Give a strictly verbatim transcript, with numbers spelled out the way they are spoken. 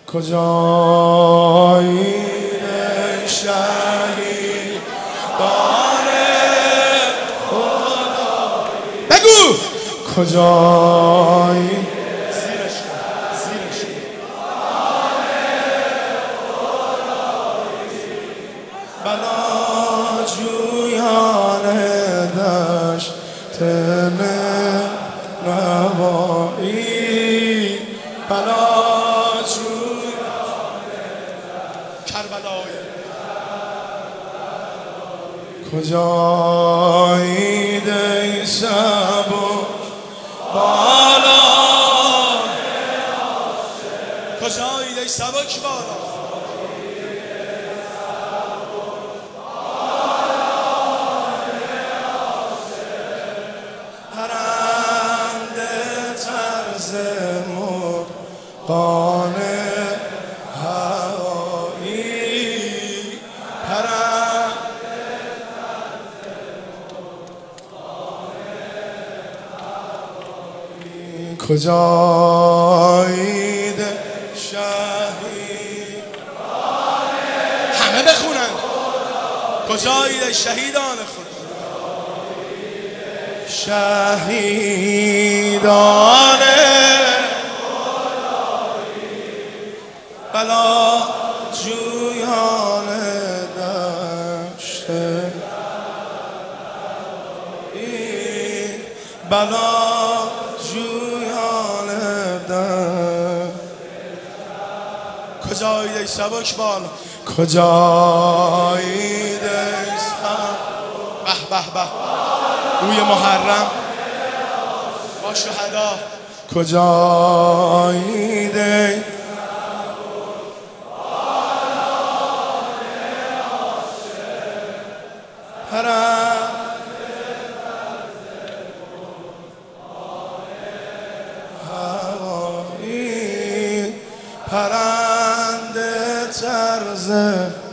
کجایی شهید باره خدایی بگو کجایی زیرش زیرش بلا جویان دشت نوایی بلا کربلای کجایید ای سبو بالا کجایید ای سبک بالا پرنده طرز مرغان کجایید شهید همه بخونن کجایید شهیدان خدا شهیدان بلا جویان دشت بلا کجایید ای سبک بالا کجایید ای سبک به به به روی محرم با شهدا کجایید ای پرنده طرز